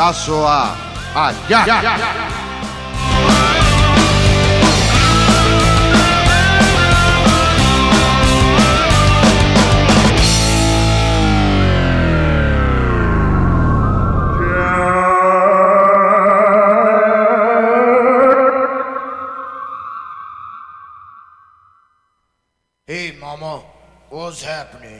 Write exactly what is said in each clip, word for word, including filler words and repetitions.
bidazoa allá. Hey, Mama, what's happening?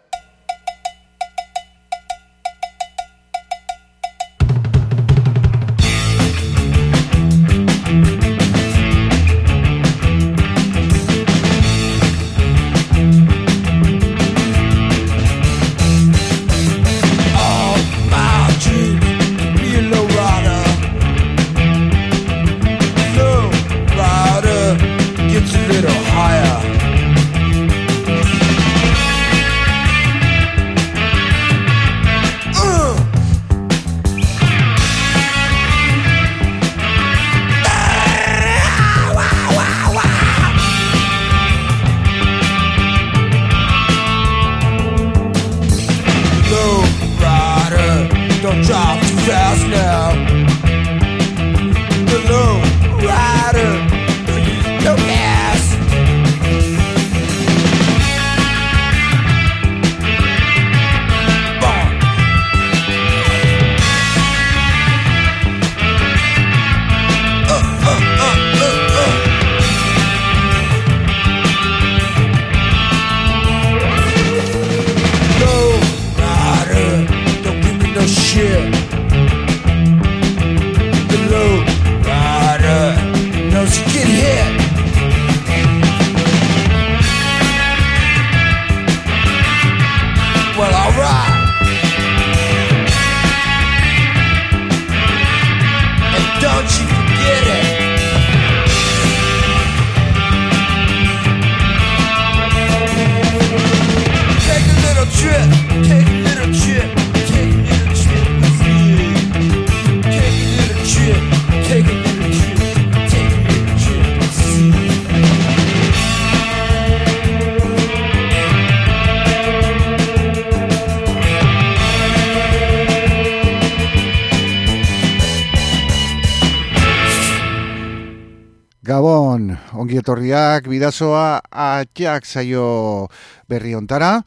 Gabon, ongi etorriak, bidazoa atxak zaio berri ontara.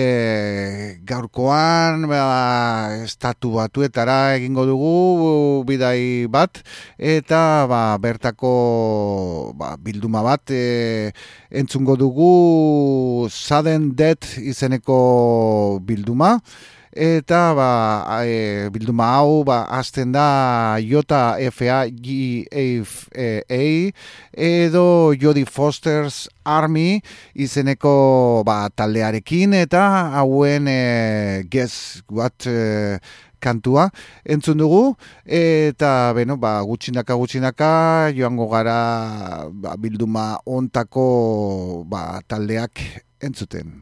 E, gaurkoan ba, estatu batuetara egingo dugu bidai bat, eta ba, bertako ba, bilduma bat e, entzungo dugu Sudden Death izeneko bilduma. Eta ba, e, bilduma hau ba, azten da J F A G A edo Jodie Foster's Army izeneko ba, taldearekin, eta hauen e, Guess What e, kantua entzun dugu, eta beno, ba, gutxinaka gutxinaka joango gara ba, bilduma ontako ba, taldeak entzuten.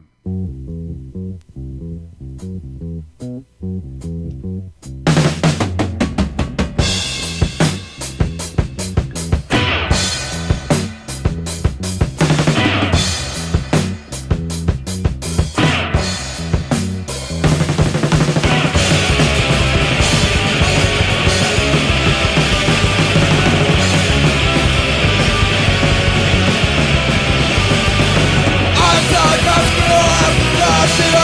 Shit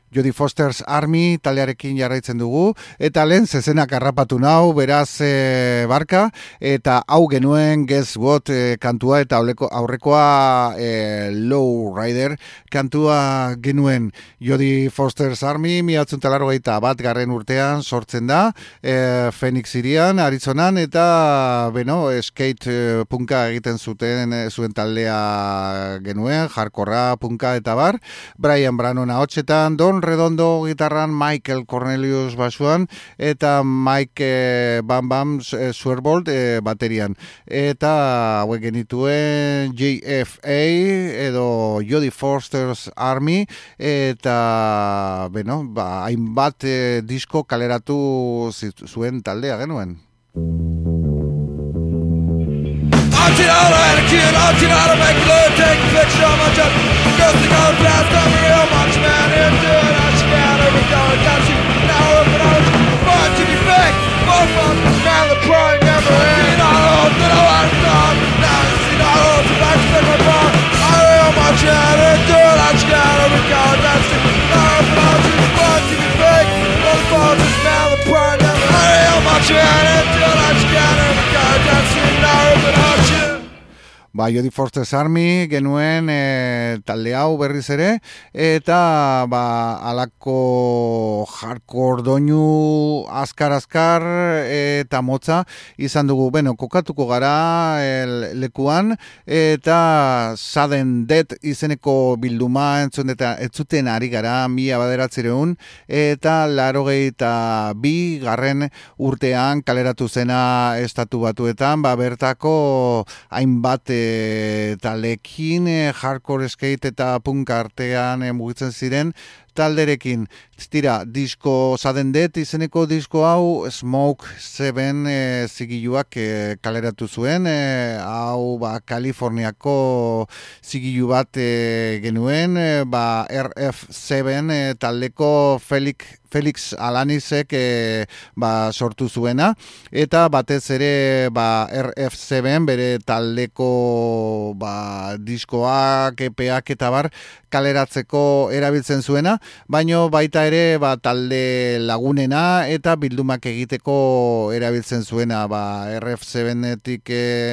Jodie Foster's Army taldearekin jarraitzen dugu, eta lehen zezenak harrapatu nau, beraz e, barka, eta hau genuen Guess What e, kantua, eta aurreko, aurrekoa e, Low Rider kantua genuen. Jodie Foster's Army, miatzun talarro gaita bat garren urtean sortzen da, e, Phoenix irian, Arizonan, eta beno, skate e, punka egiten zuten e, zuen taldea genuen, hardcorra, punka eta bar, Brian Brannon ahotsetan, Don Redondo gitarran, Michael Cornelius basuan, eta Mike eh, Bam Bam eh, Swerbold eh, baterian. Eta hauek genituen J F A edo Jodie Foster's Army, eta beno, ba, hainbat eh, disko kaleratu zuen taldea genuen. I'm too out of attitude, I'm too out of make a look, take a picture of my job. Girls think I'm blast, I'm a real much man. Here to it, I scan every dollar, got you now up and out. Fun to be fake, fun fun, man, the pride never ends. See not old, but I want to stop. Now I see not old, so I spend my bar. I'm a real much man, here to it, I scan every dollar, got you now up and out. Fun to be fake, fun fun, man, the pride never ends. I'm a real much man, here to it, I scan every dollar, got you now up and out. Ba, Jodie Foster's Army genuen e, talde hau berriz ere, eta ba, alako hardcore doinu azkar-azkar eta motza izan dugu. Beno, kokatuko gara el, lekuan, eta Sudden Death izeneko bilduma entzun eta entzuten ari gara mila bederatzireun, eta larogeita bi garren urtean kaleratu zena estatu batuetan, ba, bertako hainbat E, talekin e, hardcore skate eta punk artean e, mugitzen ziren talderekin. Tira, disko Sudden Death izeneko disko hau Smoke Seven e, zigiluak e, kaleratu zuen, e, hau ba, Kaliforniako zigilu bat e, genuen, e, ba, R F Seven e, taldeko Felix Felix Alanisek e, ba, sortu zuena, eta batez ere ba, R F Seven bere taldeko ba, diskoak, epeak eta bar kaleratzeko erabiltzen zuena, baino baita ere ba, talde lagunena eta bildumak egiteko erabiltzen zuena, ba, R F Sevenetik e,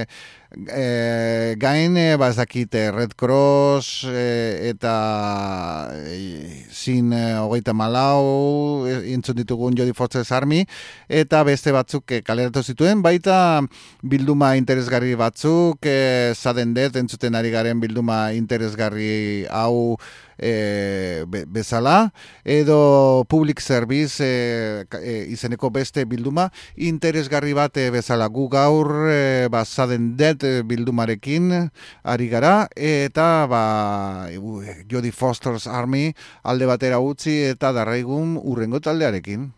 e, gain, e, ba, ez dakit, Red Cross e, eta e, zin e, hogeita malau e, intzun ditugun Jodie Foster's Army, eta beste batzuk e, kaleratu zituen, baita bilduma interesgarri batzuk, e, Sudden Death entzuten ari garen bilduma interesgarri hau E, be, bezala, edo Public Service e, e, izeneko beste bilduma interesgarri bat e, bezala. Gu gaur e, ba, Sudden Death bildumarekin ari gara, eta ba, Jodie Foster's Army alde batera utzi eta darraigun urrengo taldearekin.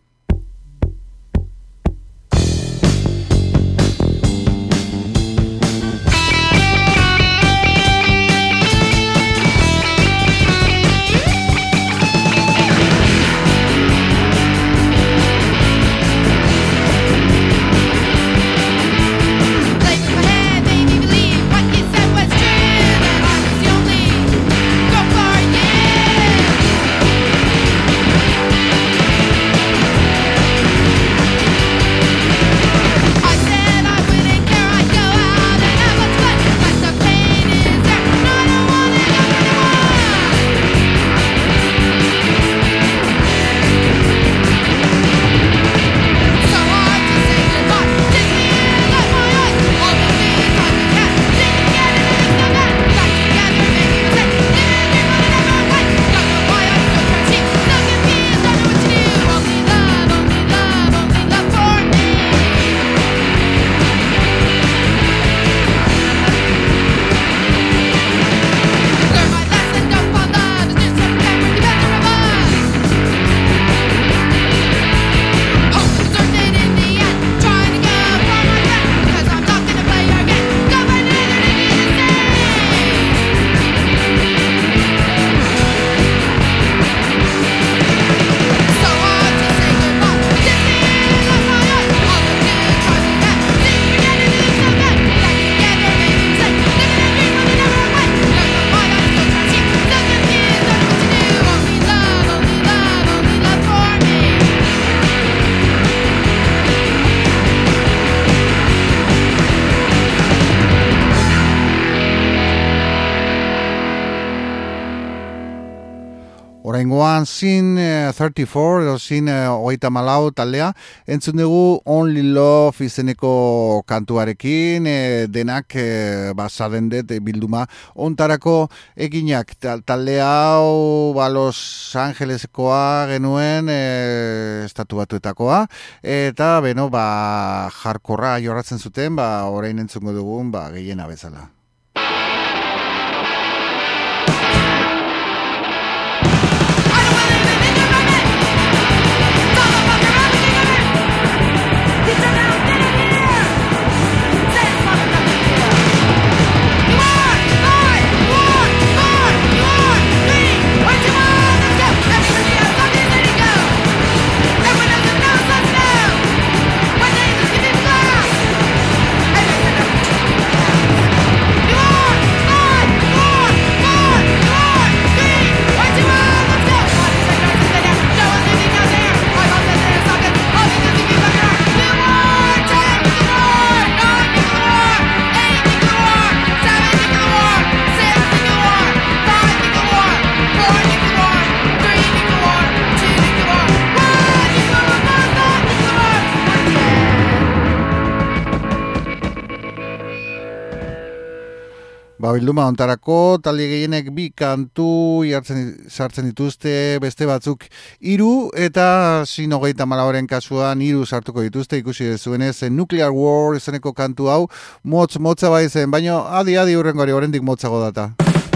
Go for it, yeah! oraingoan Sin uh, thirty-four edo Sin uh, hogeita malau taldea entzun dugu Only Love izeneko kantuarekin, e, denak e, basadendet e, bilduma ontarako eginak. Talde hau ba, Los Angelesekoa genuen, e, estatu batuetakoa, eta beno ba jarkorra jorratzen zuten, ba orain entzungo dugun ba gehiena bezala. Ba, bilduma ontarako talde gehienek bi kantu jartzen, sartzen dituzte, beste batzuk hiru, eta Sin hogeita malauren kasuan hiru sartuko dituzte, ikusi dezuenez Nuclear War izeneko kantu hau motz motza bai zen, baina adi adi hurrengoari oraindik motzago data.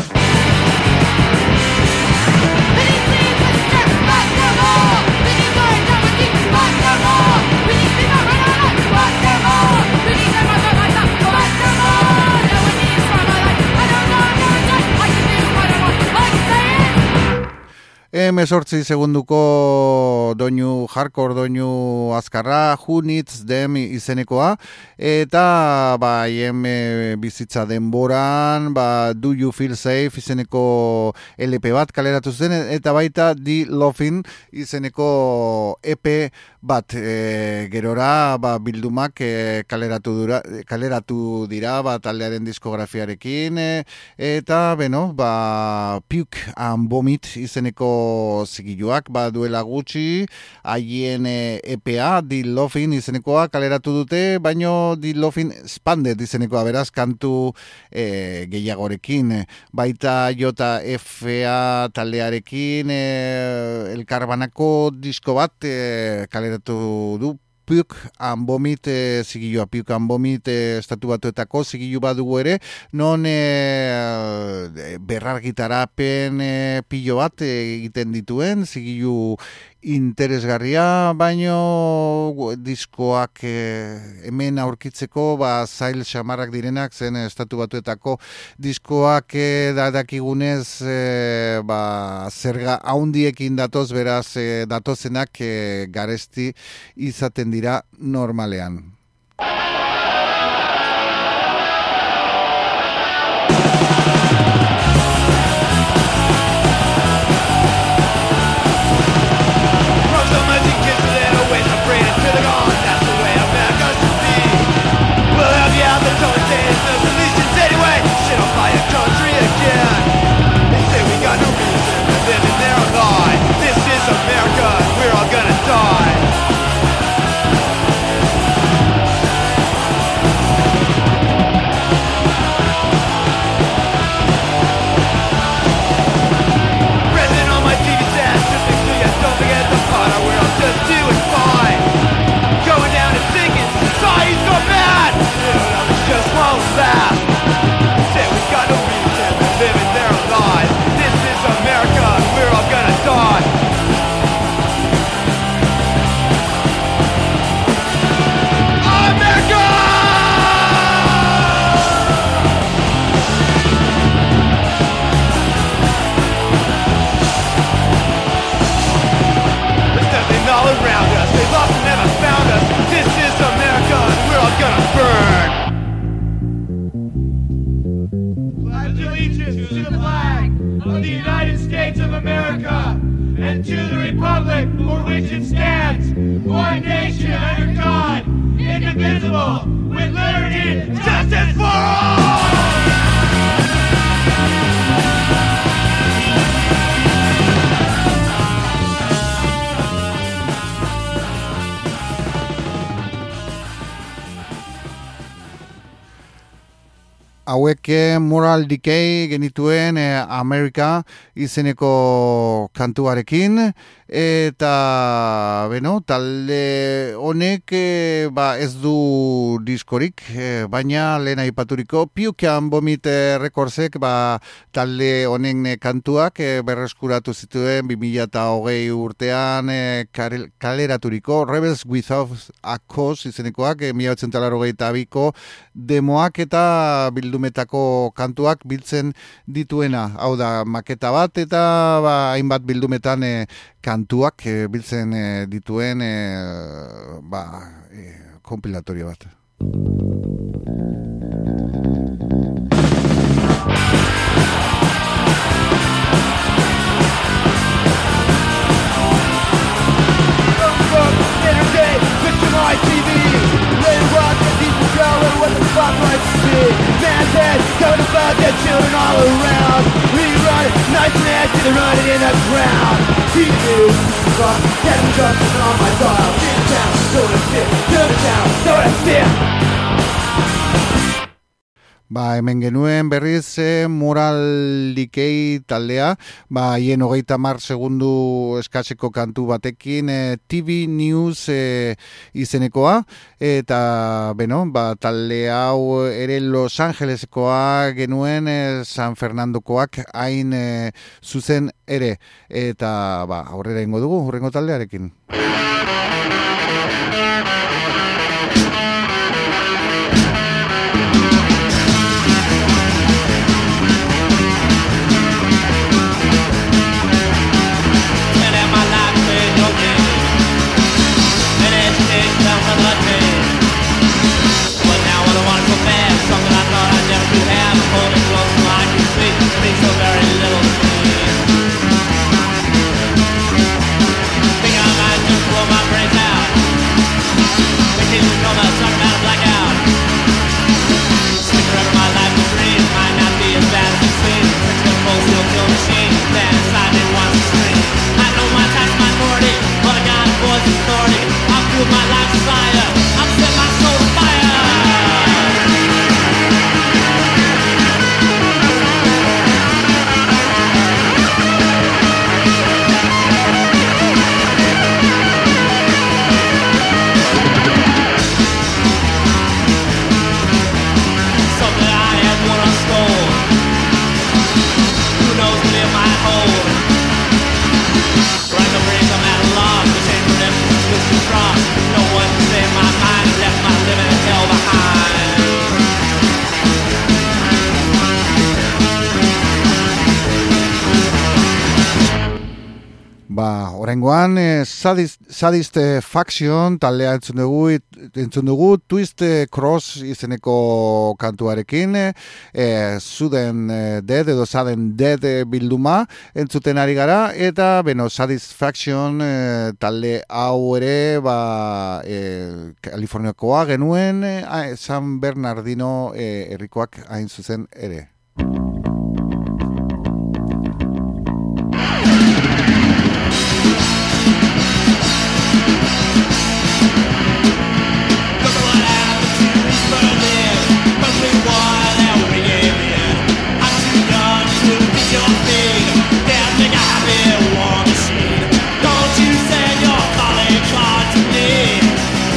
Hemezortzi segunduko doinu, hardcore doinu azkarra, Who Needs Them izenekoa, eta ba, haien bizitza denboran, ba, Do You Feel Safe izeneko L P bat kaleratu zen, eta baita The Lovin izeneko E P bat, e, gerora ba, bildumak e, kaleratu, dura, kaleratu dira ba, taldearen diskografiarekin, e, eta beno, ba, Puke and Vomit izeneko zigiluak ba duela gutxi haien E P A The Lovin izenekoa kaleratu dute, baino The Lovin Expanded izenekoa, beraz kantu e, gehiagorekin, baita J F A taldearekin e, elkarbanako disko bat e, kaleratu du Puke and Vomit e, zigilua, Puke and Vomit e, estatu batuetako zigilu bat dugu ere, non e, berrargitarapen e, pilo bat e, egiten dituen, zigilu interesgarria, baino diskoak e, hemen aurkitzeko ba, zail xamarrak direnak, zen estatu batuetako diskoak e, dakigunez e, ba, zerga haundiekin datoz, beraz e, datozenak e, garesti izaten dira normalean. hauek Moral Decay genituen eh, Amerika izeneko kantuarekin, eta beno, talde honek eh, ba, ez du diskorik, eh, baina lehen aipaturiko Puke and Vomit eh, Recordsek ba, talde honen eh, kantuak eh, berreskuratu zituen bi mila hogei urtean eh, kaleraturiko Rebels Without a Cause izenekoak, eh, mila bederatziehun eta laurogeita biko demoak eta bildumetako kantuak biltzen dituena. Hau da, maketa bat eta ba, hainbat bildumetan eh, kantuak eh, biltzen eh, dituen eh, ba, eh, kompilatorio bat. My T V, laying rock and deep in shower with the spotlights see. Man's head, covered about their children all around. Rerun, nights and acts, they're running in the ground. T V news, rock, getting jumping on my dial. In town, so to fit, to the town, so to fit. Ba, hemen genuen berriz eh, Moral Decay taldea, ba, hien hogeita mar segundu eskatzeko kantu batekin eh, T V News eh, izenekoa, eta beno, ba, talde hau ere Los Angelesekoa genuen eh, San Fernandokoak hain eh, zuzen ere, eta ba, aurrera ingo dugu, hurrengo taldearekin. My life's fire, I've set my soul on fire. Something I had one I stole. Who knows what it might hold? Like a breeze I'm at a loss, the chain redemption switch to cross. No one can save my mind and left my living hell behind. Ba, oraingoan eh, Sadist, Sadist eh, Faction taldea entzun dugu, entzun dugu Twist eh, Cross izeneko kantuarekin, eh, Sudden eh, Dead edo Sudden Dead eh, bilduma entzuten ari gara, eta beno, Sadist Faction eh, talde hau ere ba, eh, Kaliforniakoa genuen, eh, San Bernardino eh, herrikoak hain zuzen ere.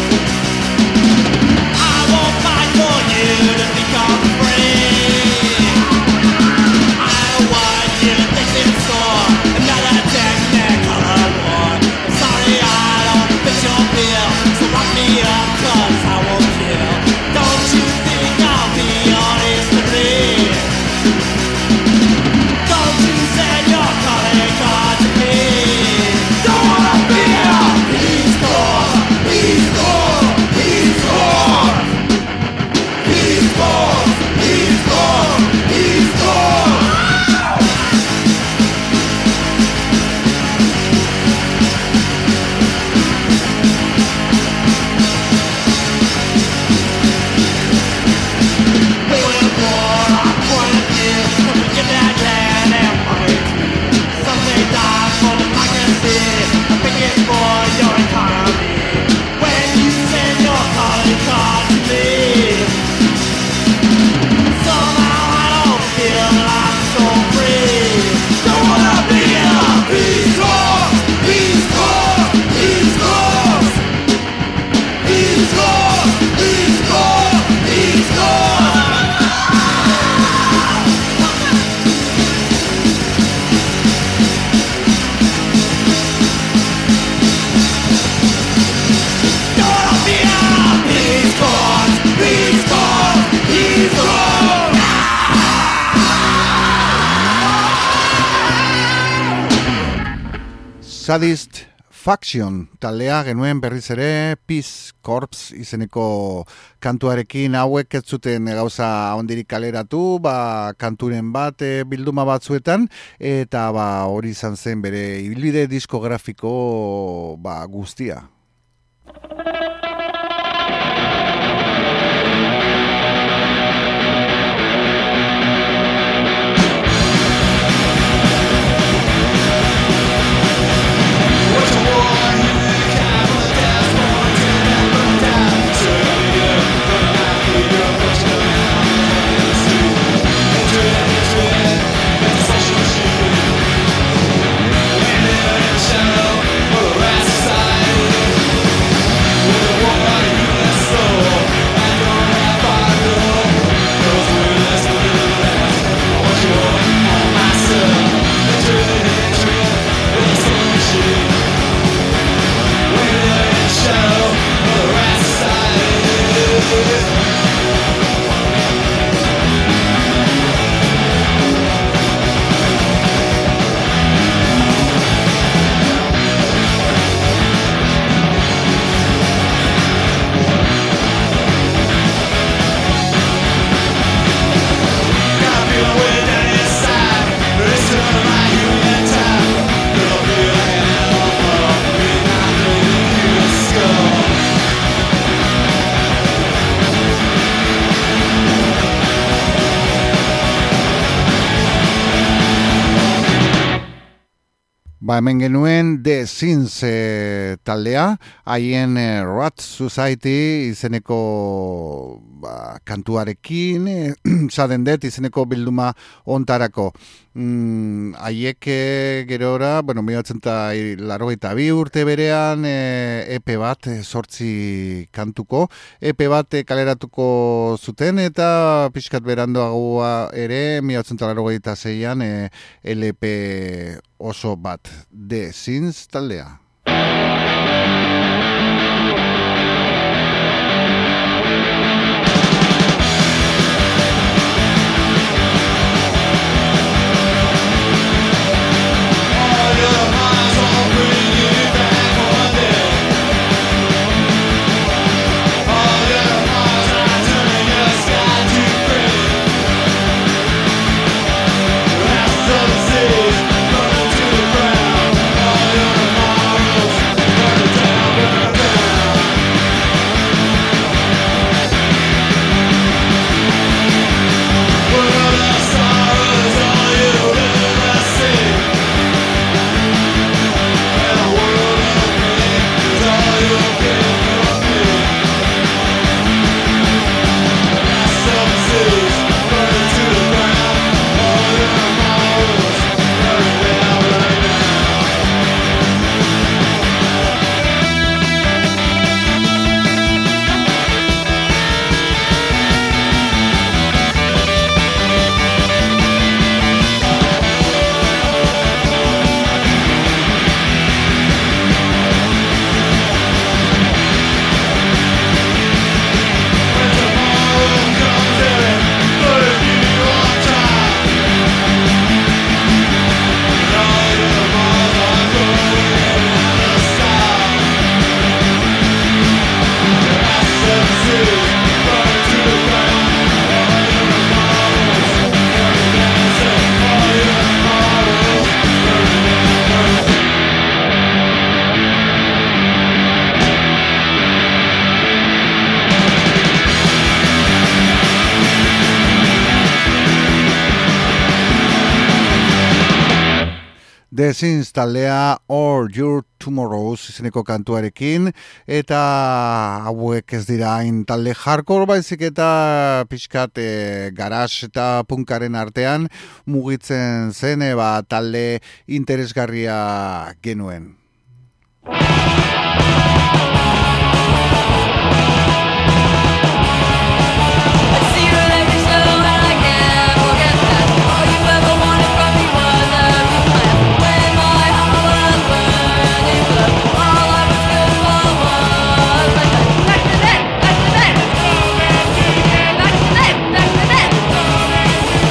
I won't fight for you to become free. Sadist Faction taldea genuen berriz ere Peace Corps izeneko kantuarekin. Hauek ez zuten gauza ondirik kaleratu, ba, kanturen bat e, bilduma batzuetan, eta ba, hori izan zen bere ibilbide diskografiko ba, guztia. Ba, hemen genuen The Sins e, taldea, haien e, Rat Society izeneko ba, kantuarekin, e, Sadendet izeneko bilduma ontarako. Mm, haiek gerora, bueno, mila bederatziehun eta laurogeita bi urte berean e, E P bat, e, zortzi kantuko, E P bat e, kaleratuko zuten, eta pixkat berandoagoa ere, mila bederatziehun eta laurogeita seian e, L P oso bat, The Sins taldea. The Sins taldea Or Your Tomorrows izeneko kantuarekin, eta hauek ez dira hain talde hardcore, baizik eta pixkat e, garage eta punkaren artean mugitzen zen, eba talde interesgarria genuen.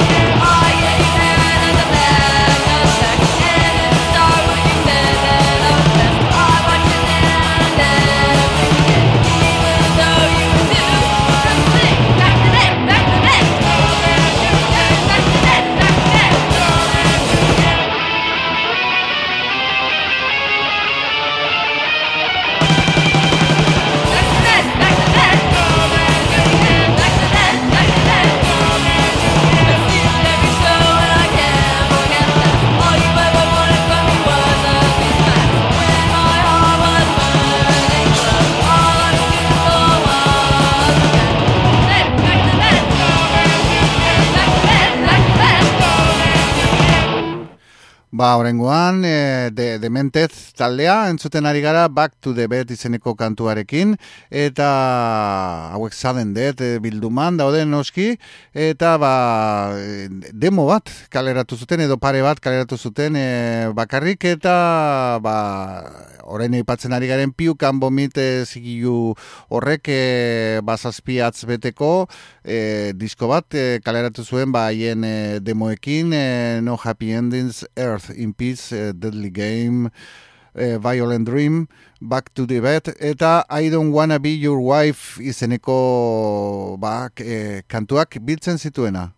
Then Ba, orengoan, e, de, Dementez taldea, entzuten ari gara Back to the Bed izeneko kantuarekin, eta hauek zaden dut e, bilduman dauden noski, eta ba, demo bat kaleratu zuten, edo pare bat kaleratu zuten e, bakarrik, eta ba, orain aipatzen ari garen piukan bomit e, zigilu horrek e, bazazpiatz beteko e, disko bat e, kaleratu zuen ba, haien e, demoekin, e, No Happy Endings, Earth in Peace, uh, Deadly Game, uh, Violent Dream, Back to the Bed, eta I Don't Wanna Be Your Wife izeneko ba, eh, kantuak biltzen zituena.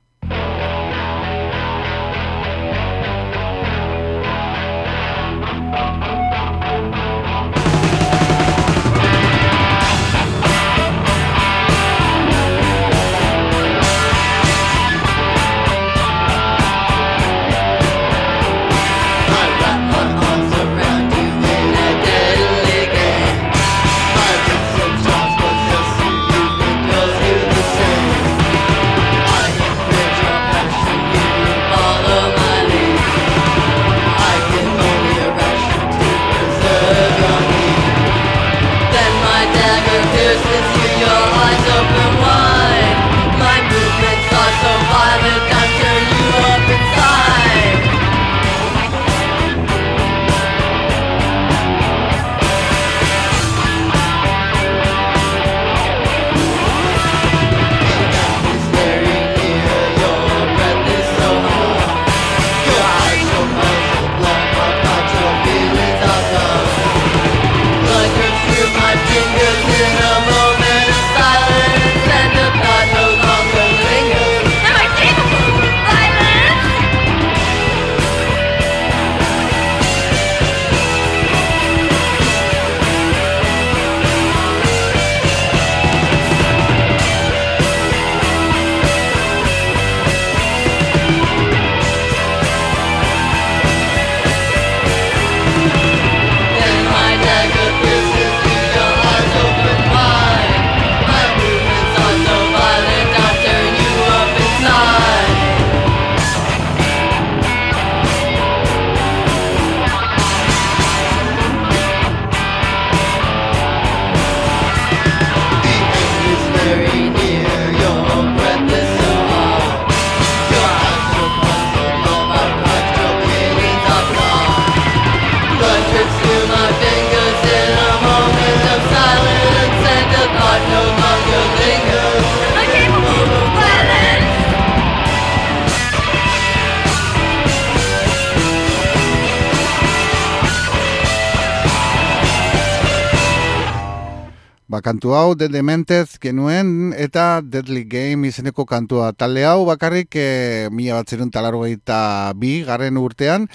Ba, kantu hau, The Dementez genuen, eta Deadly Game izeneko kantua. Talde hau bakarrik e, mila batzerun talarrogeita bi garren urtean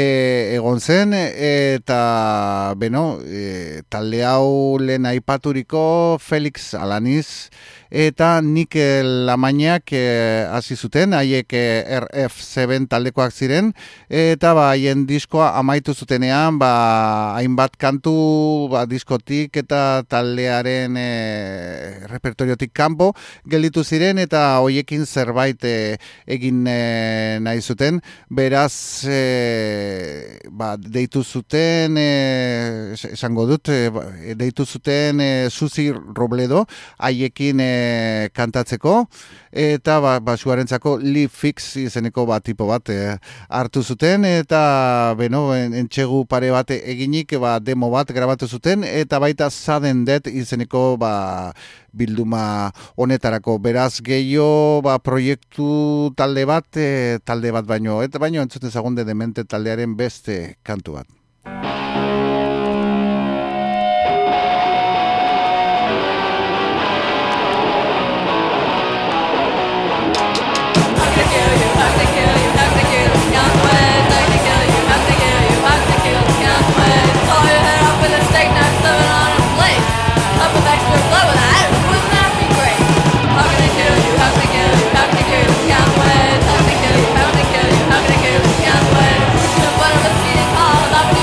e, egon zen, eta beno, e, talde hau lehen aipaturiko Felix Alaniz eta Nikel Lamainak hasi zuten, haiek R F zazpi taldekoak ziren, eta ba, haien diskoa amaitu zutenean, ba, hainbat kantu ba, diskotik eta taldearen e, repertoriotik kanpo gelditu ziren, eta hoiekin zerbait e, egin e, nahi zuten, beraz e, ba, deitu zuten, e, esango dut, e, deitu zuten e, Susi Robledo, haiekin e, kantatzeko, eta ba, basuarentzako Live Fix izeneko bat tipo bat e, hartu zuten, eta beno, entxegu pare bat eginik ba, demo bat grabatu zuten, eta baita Sudden Death izeneko ba, bilduma honetarako. Beraz gehiago ba, proiektu talde bat, e, talde bat baino, eta baino entzuten zagunde Demente taldearen beste kantu bat. How can I kill you? How can I kill you? Can't wait. No, but I'm a feeding call.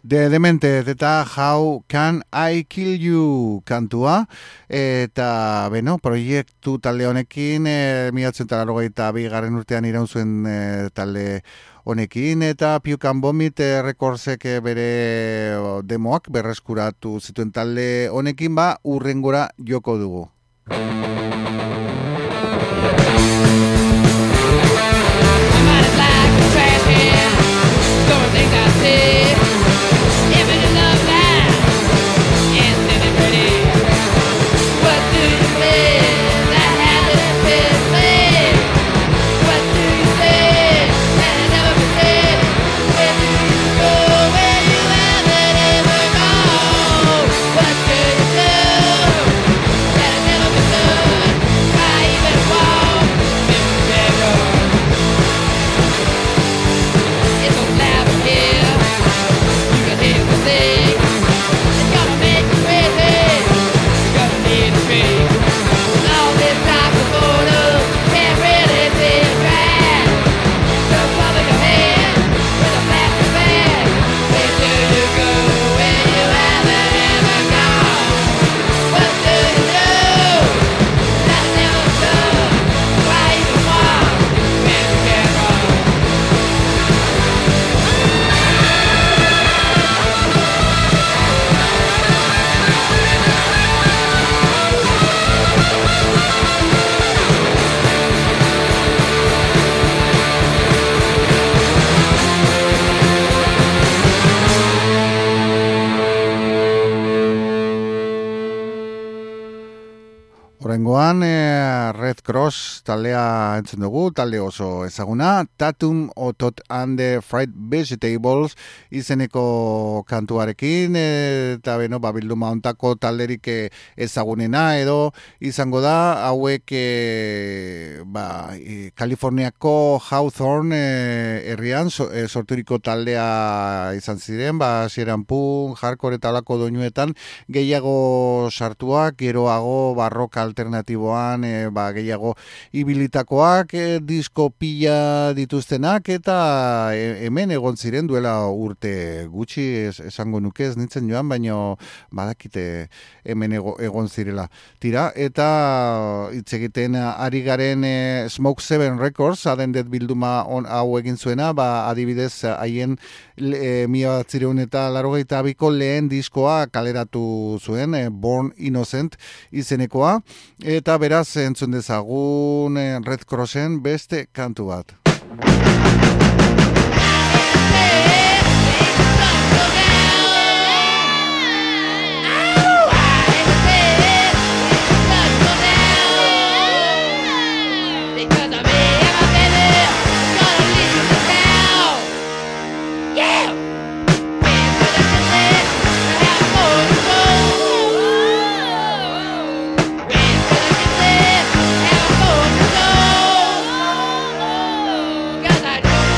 De Demented eta How Can I Kill You kantua, eta beno, proiektu talde honekin e, mila bederatziehun eta laurogeita bigarren urtean iraun zuen e, talde honekin, eta Puke and Vomit e, Recordsek e, bere demoak berreskuratu zituen talde honekin, ba urrengora joko dugu. Horrengoan, eh, Red Cross taldea entzun dugu, talde oso ezaguna, Tatum Otot and the Fried Vegetables izeneko kantuarekin, eh, eta beno, babilduma ontako talderik ezagunena edo izango da, hauek eh, ba, eh, Kaliforniako Hawthorne eh, herrian so, eh, sorturiko taldea izan ziren, ba, hasieran punk, hardcore eta olako doinuetan gehiago sartuak, geroago barroka alternatiboan e, ba, gehiago ibilitakoak, e, disko pila dituztenak, eta e, hemen egon ziren duela urte gutxi es, esango nuke ez nintzen joan, baino badakite hemen ego, egon zirela. Tira, eta hitz egiten ari garen e, Smoke Seven Records, adendet bilduma on, hau egin zuena, ba, adibidez haien e, mila batzireun eta laurogeita biko lehen diskoa kaleratu zuen, e, Born Innocent izenekoa, eta beraz entzun dezagun Red Crossen beste kantu bat. I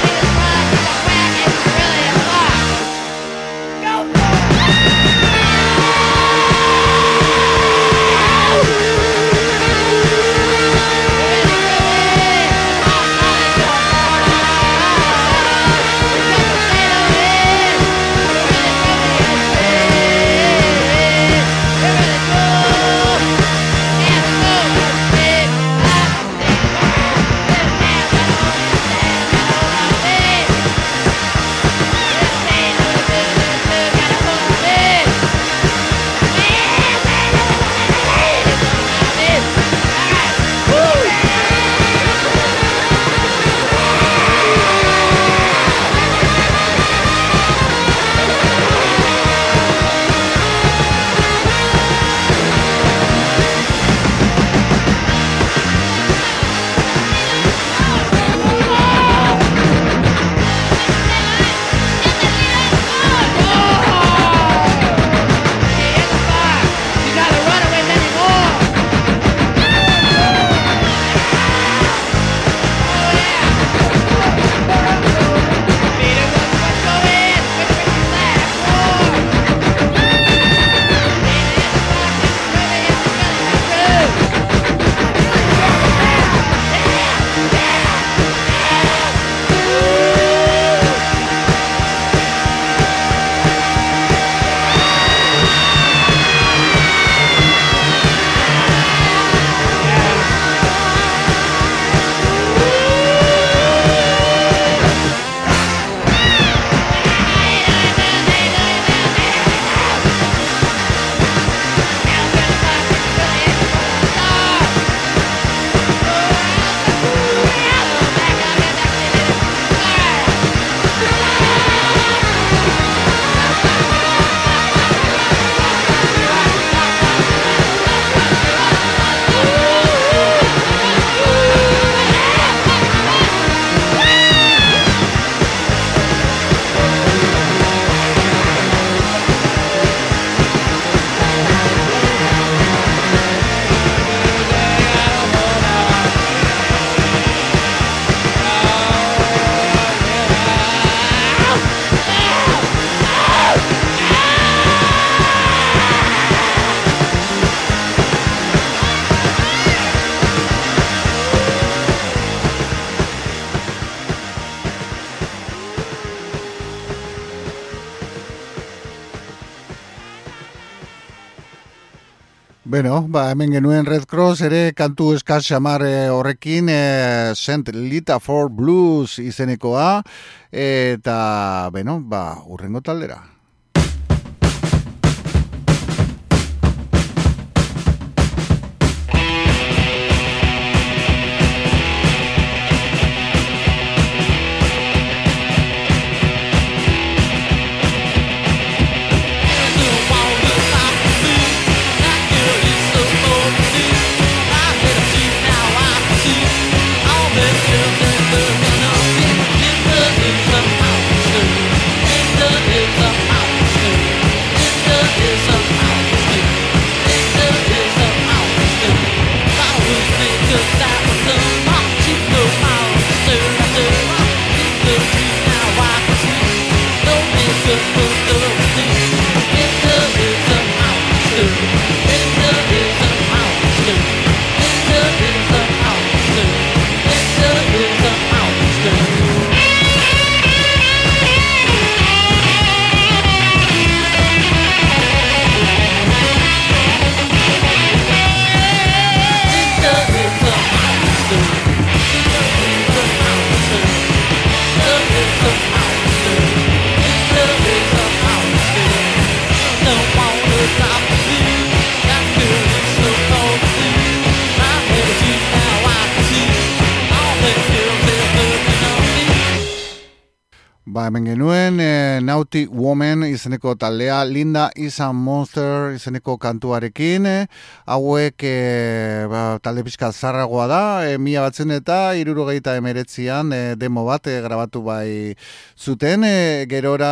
Bueno, ba, hemen genuen Red Cross ere kantu eskaz xamar horrekin e, Saint Lita for Blues izenekoa eta, bueno, ba, urrengo taldera. Ba, hemen genuen, e, Naughty Woman izeneko taldea, Linda is a Monster izeneko kantuarekin, e, hauek e, ba, talde pixka zarragoa da, e, mila batzen eta irurogeita emeretzian e, demo bat e, grabatu bai zuten, e, gerora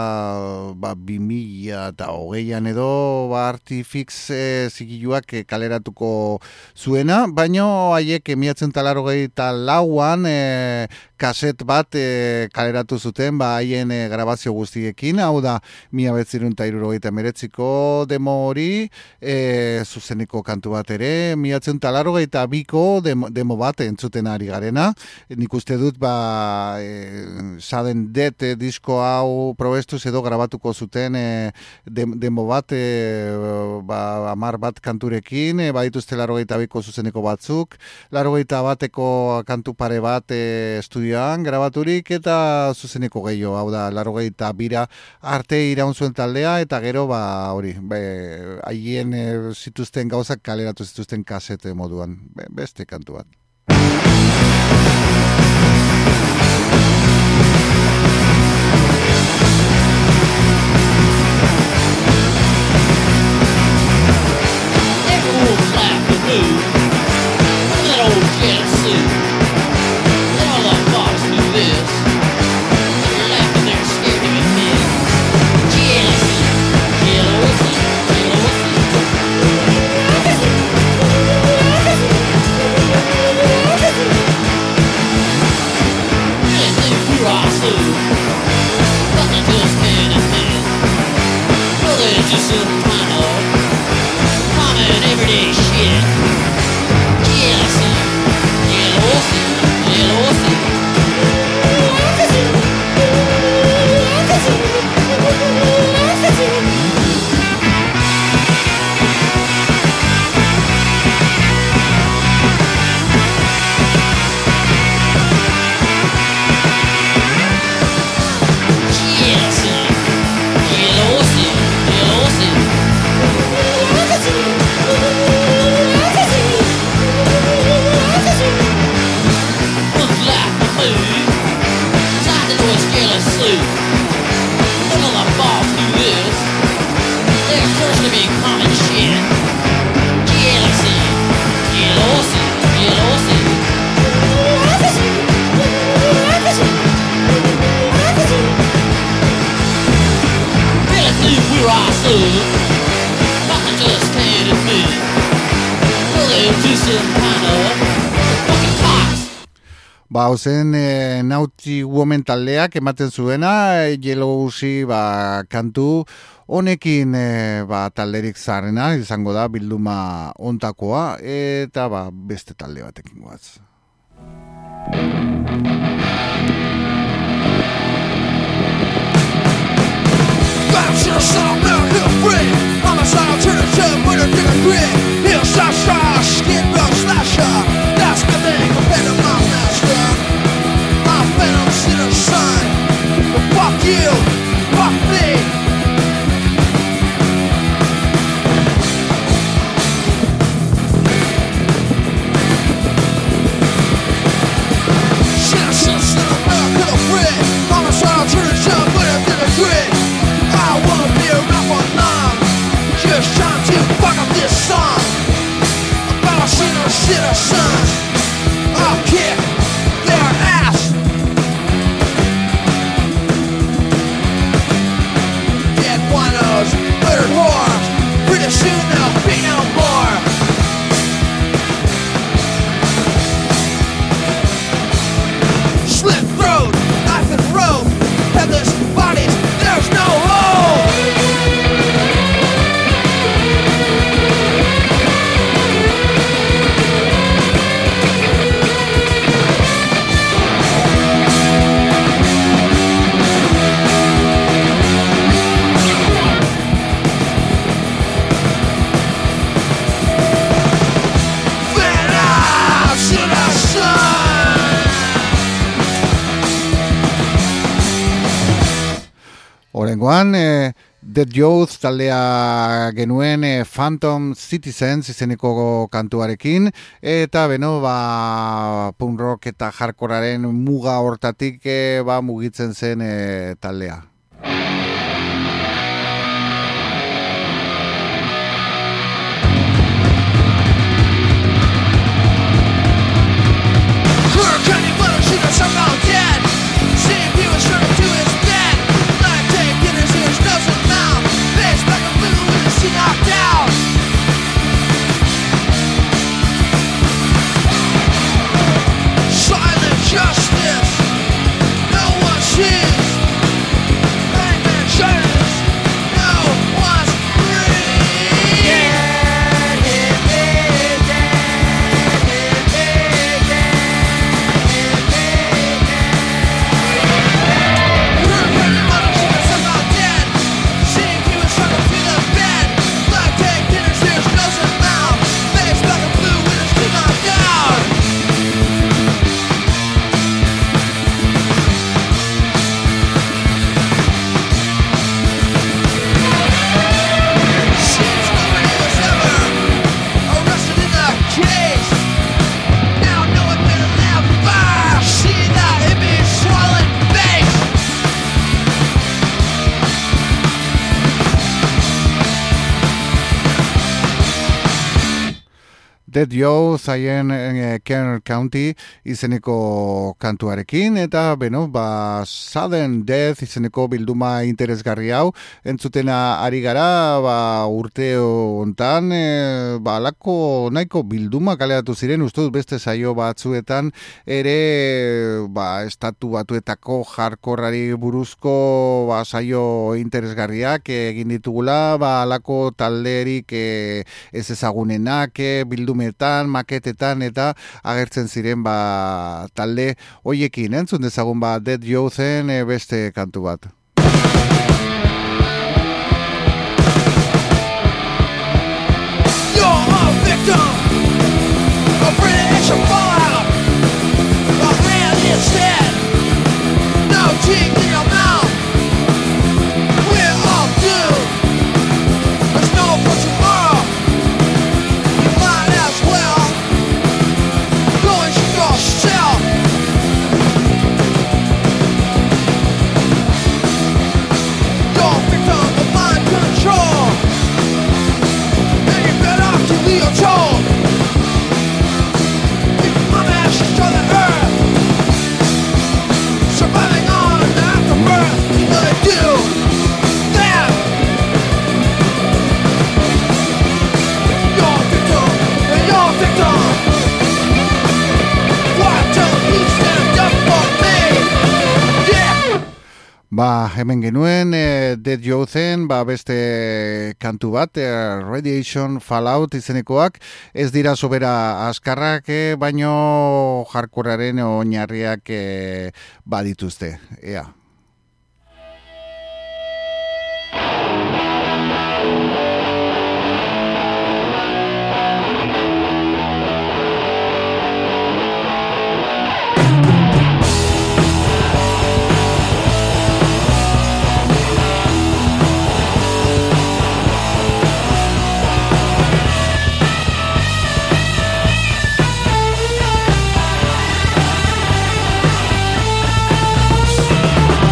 ba, bi mila eta hogeian edo ba, Artifix e, zigiluak e, kaleratuko zuena, baino haiek mila batzen eta laurogeita lauan e, kaset bat e, kaleratu zuten, ba haien e, grabazio guztiekin, hau da mila bederatziehun eta hirurogeita hemeretziko demo hori, e, zuzeneko kantu bat ere, mila bederatziehun eta laurogeita biko demo, demo bat entzuten ari garena. Nik uste dut ba e, Sudden Death e, disko hau probestuz edo grabatuko zuten e, demo bat, e, ba hamar bat kanturekin, e, badituzte laurogeita biko zuzeneko batzuk, laurogeita bateko kantu pare bat e, estudioan grabaturik eta zuzeneko gehiago, hau da laurogeita bira arte iraun zuen taldea eta gero ba hori, haien e, zituzten gauzak kaleratu zituzten kasete moduan, be, beste kantu bat. Everyone's laughing new. That old jet suit. All the boss do this. They're laughing, they're scared to admit. Jealousy, jealousy, jealousy. Really think we're all sued. But they just can't admit. Well, they're just some kind of common everyday shit. Jealousy, jealousy, jealousy. Ba, hauzen e, Naughty Woman taldeak ematen zuena, e, Jealousy ba, kantu honekin e, ba, talderik zarrena izango da bilduma ontakoa eta ba, beste talde batekin goaz. I'm sure some American free. I'm a side alternative with a different grid. Horengoan, e, Dead Youth taldea genuen e, Phantom Citizens izeneko kantuarekin, eta beno, ba, punk rock eta hardcorearen muga hortatik e, ba, mugitzen zen e, taldea. Somehow dead. Seeing he was running to his bed. Night day dinners in his nose and mouth. Face like a blue with his teeth knocked out. Silent justice. No one sees. Hangman shines. No one's free. Dead, dead, dead, dead, dead, dead, dead. Dead Youth haien e, Kern County izeneko kantuarekin, eta beno, ba, Sudden Death izeneko bilduma interesgarri hau entzutena ari gara, ba, urte hontan e, ba, alako nahiko bilduma kaleratu ziren, uste dut beste saio batzuetan ere ba, estatu batuetako hardcoreari buruzko ba, saio interesgarriak egin ditugula, ba, alako talderik e, ez ezagunenak e, bildume maketetan eta agertzen ziren ba, talde hoiekin, entzun dezagun ba, Dead Youthen e, beste kantu bat. You're a victim of British fallout. A man is dead. No teeth in your mouth. We're all doomed. There's no for tomorrow. Ba, hemen genuen e, Dead Youthen, ba, beste kantu bat, e, Radiation Fallout izenekoak, ez dira sobera askarrak, e, baino hardcorearen oinarriak e, badituzte. Ea. We'll be right back.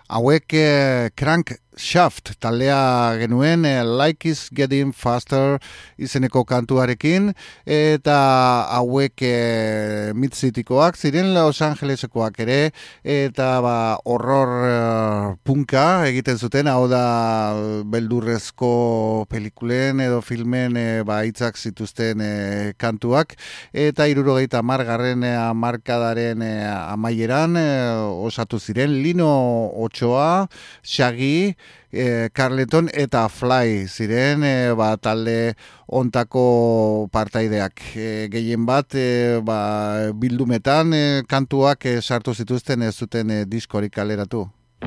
Hauek eh, Crank Shaft taldea genuen eh, Like is Getting Faster izeneko kantuarekin, eta hauek eh, Mid-Citykoak ziren, Los Angelesekoak ere, eta ba, horror eh, punka egiten zuten, hau da beldurrezko pelikulen edo filmen eh, ba, hitzak zituzten eh, kantuak, eta hirurogeita hamargarren eh, hamarkadaren eh, amaieran eh, osatu ziren Lino Ochoa, Shaggy, E, Carleton eta Fly ziren e, ba, talde ontako partaideak. E, gehien bat e, ba, bildumetan e, kantuak e, sartu zituzten ez zuten e, diskorik kaleratu.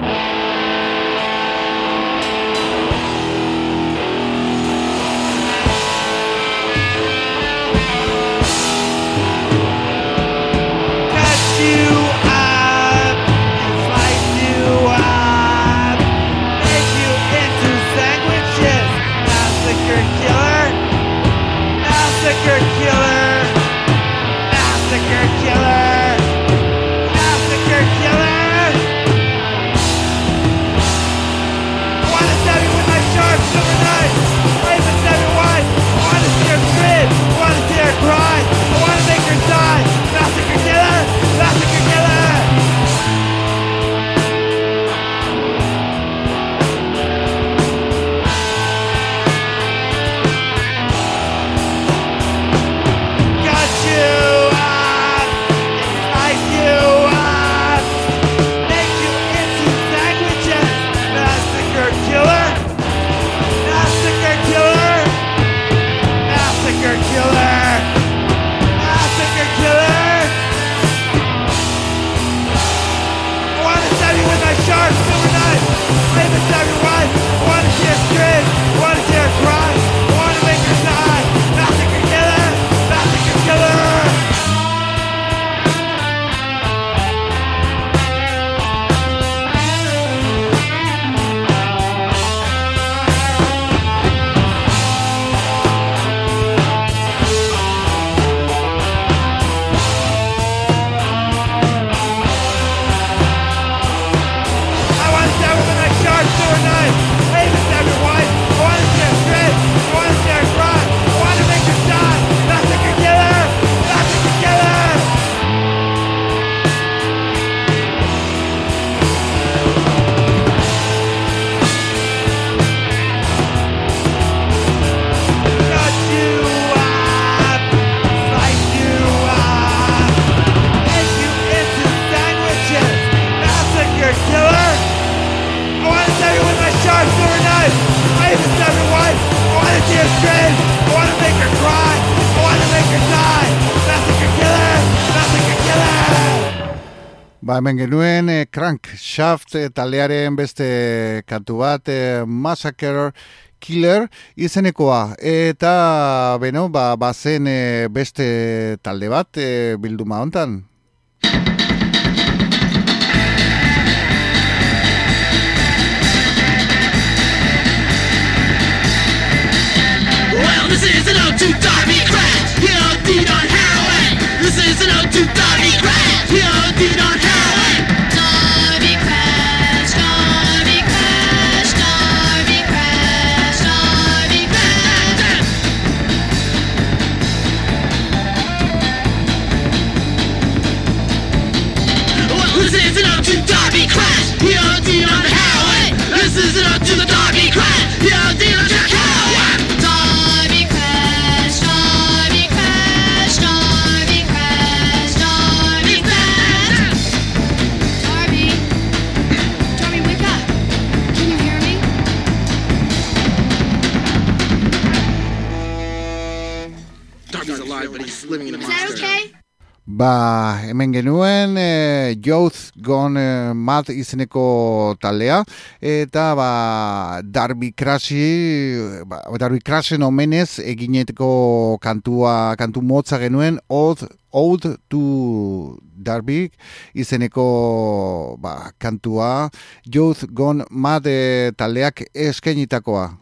Ba, hemen genuen eh, Crank Shaft eh, taldearen beste kantu bat, eh, Massacre Killer izenekoa, eta beno, ba, bazen eh, beste talde bat eh, bilduma hontan. Well, this is an ode to Darby Crash, you know, deed on heroin. This is an ode to Darby Crash, you know, deed on heroin. Darby Crash, Darby Crash, Darby Crash, Darby Crash. Well, this is an ode to Darby Crash, you know, deed on heroin. This is an ode to the Darby Crash, you know, deed on heroin. Ba, hemen genuen e, Youth Gone e, Mad izeneko taldea, eta ba, Darby Crashy, ba, Darby Crashen omenez egineteko kantua, kantu motza genuen, Ode, Ode to Darby izeneko ba, kantua, Youth Gone Mad e, taldeak eskainitakoa.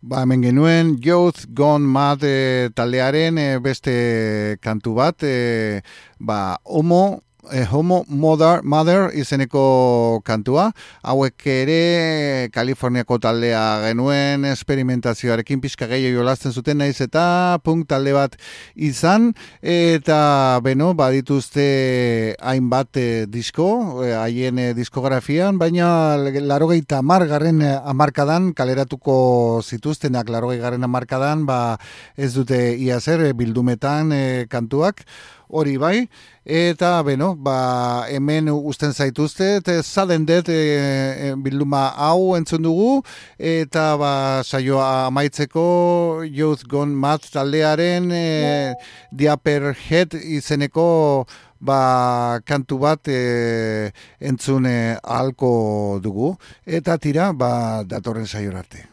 ba, hemen genuen Youth Gone Mad e, taldearen e, beste kantu bat, e, ba, homo, e, homo mother, mother izeneko kantua, hauek ere Kaliforniako taldea genuen esperimentazioarekin pixka gehiago jolasten zuten naiz eta punk talde bat izan, eta beno, badituzte hainbat e, disko, e, haien e, diskografian, baina larogeita hamargarren hamarkadan kaleratuko zituztenak larogeita hamarkadan, ba ez dute ia zer bildumetan e, kantuak, hori bai, eta beno, ba, hemen uzten zaituzte, eta zaden dut e, bilduma hau entzun dugu, eta ba, saioa amaitzeko Youth Gone Mad taldearen e, Diaper Head izeneko ba, kantu bat e, entzun e, ahalko dugu, eta tira, ba, datorren saiora arte.